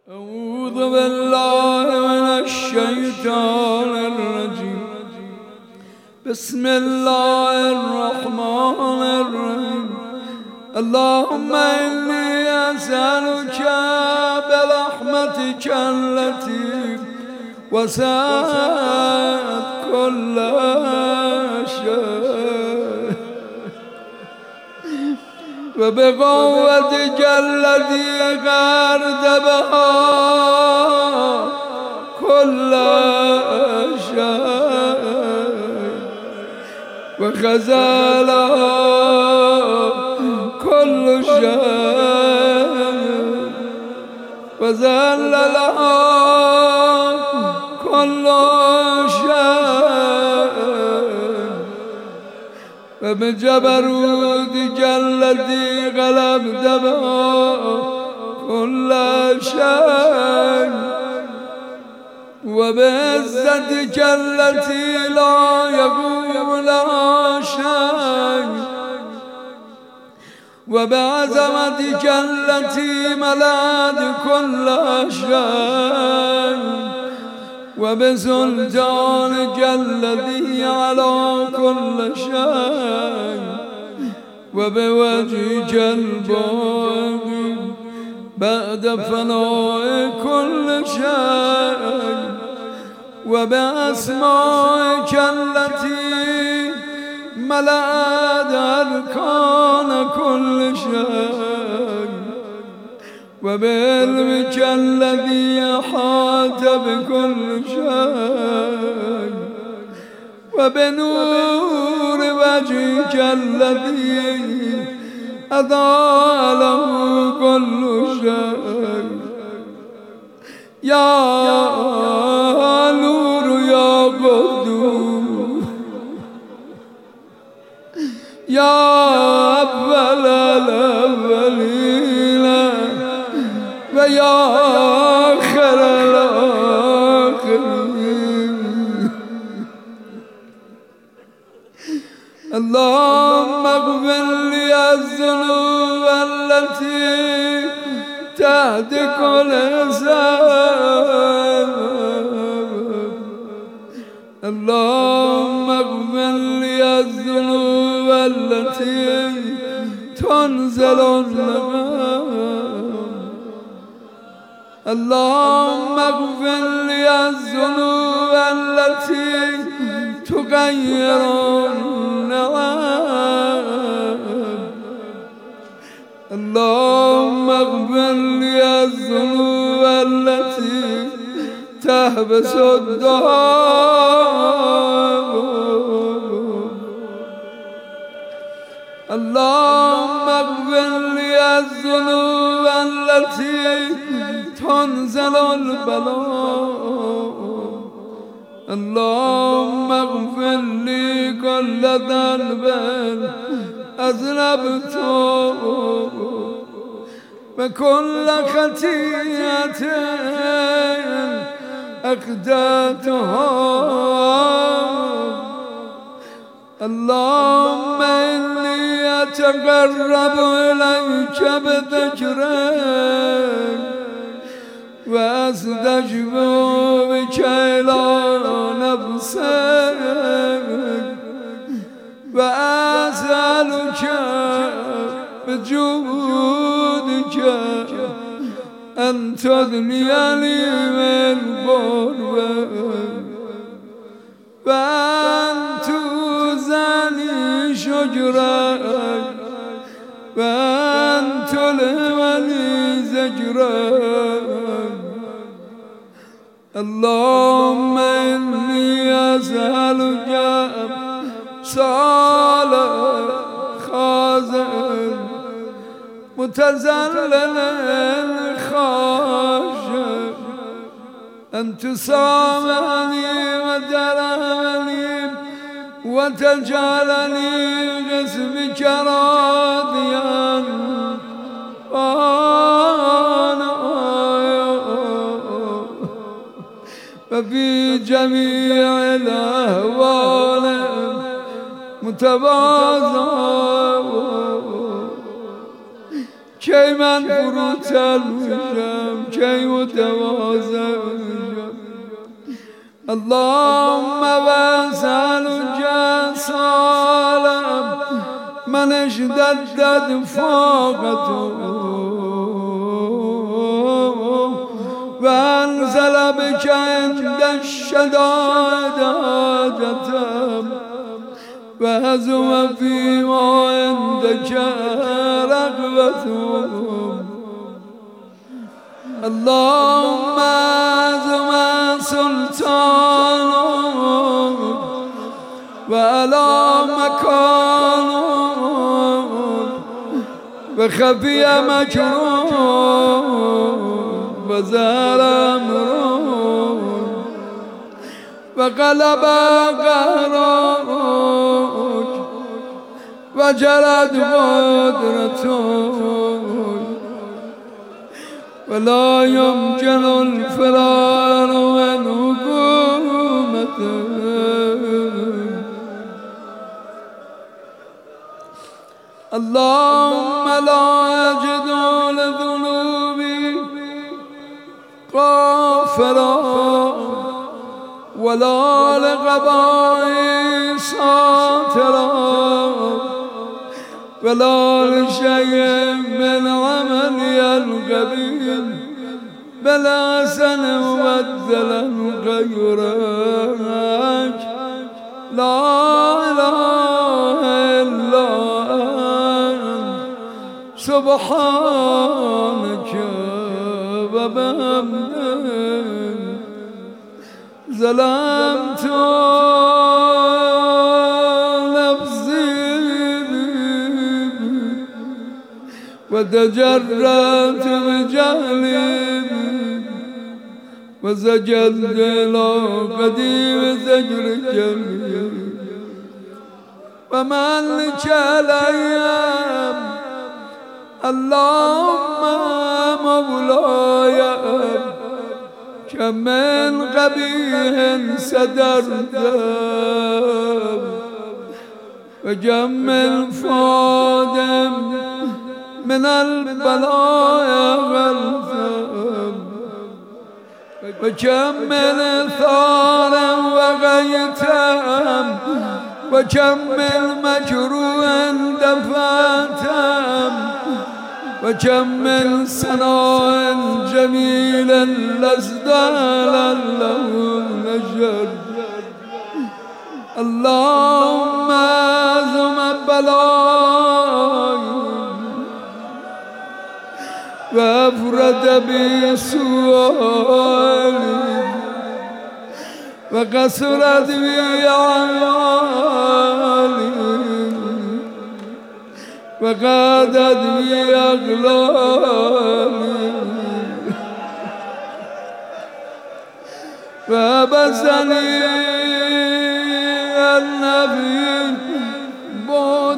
أعوذ بالله من الشيطان الرجيم. بسم الله الرحمن الرحيم. اللهم إني أسألك برحمتك التي وسعت كل شيء وبقوتك التي غرد بها كل شيء وخزلها كل شيء وذللها كل شيء وبجبروتك التي غلبت بها كل شيء وبعزتك التي لا يقوم لها شيء وبعظمتك التي ملأت كل شيء وبسلطانك الذي على كل شيء وبوجهك الباقي بعد فناء كل شيء وبأسمائك التي ملأت أركان كل شيء وبعلمك الذي أحاط بكل شيء وبنور وجهك الذي أضاء له كل شيء. يا نور يا قدوس يا أول الأولين ويا آخر الآخرين. اللهم اغفر لي الذنوب التي تهتك الحساب. اللهم اغفر لي الذنوب التي تنزل النقام. اللهم اغفر لي الذنوب التي تغير النعم. اللهم اغفر لي الذنوب التي تحبس الدهر. اللهم اغفر لي الذنوب التي تنزل البلاء. اللهم اغفر لي كل ذنب أذنبته وكل خطيئة أخطأتها. اللهم إني أتقرب إليك بذكرك وأستجب بك إلى نفسك وأسألك بجودك أن تغنيني من قربك وأن توزعني شجرك وأن تلهمني زجرك. اللهم إني أسألك صالح خازن متزلل خاشع أن تصامني وترحمني وتجعلني باسمك راضيا وفي جميع الأهوال متواضع کی من فروتن میشم، کی متواضع اللهم واسألك سالم من اشتدت فاقته وانزل بك عند الشدائد حاجتهم وهزم فيما عندك رغبتهم اللهم هزم سلطانهم وعلى مكانهم وخفي مكرهم وزار أمرهم وغلب قهرك وجرت قدرتك ولا يمكن الفرار من حكومتك اللهم لا أجد لذنوبي غافرا ولا لقضائي ساترا ولا لشيء من عملي القبيح بل أحسن مبدلا غيرك لا إله إلا أنت سبحانك وبحمدك ظلمت وتجرأت بجهلي وسجدت إلى قديم زجر الجميل ومالك الأيام اللهم مولاي كم من قبيح سترت وكم من فادم من البلايا والذنب وكم من ثار وغيتم وكم من مجروح دفعتم وكم من ثناء جميل لازداد له نجر اللهم أعظم بلاي وأفرد بي سؤالي وقصرت بي أعمالي وقادت بي أغلالي وبسني النبي بعد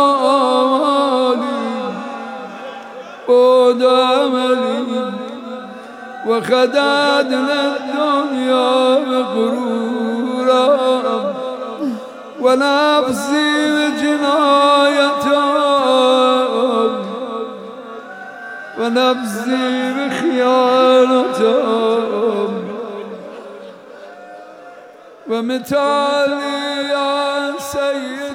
عملي وخدعتنا الدنيا بغرورا ونفسي بجناية ونفسي بخيانة ومثالي يا سيد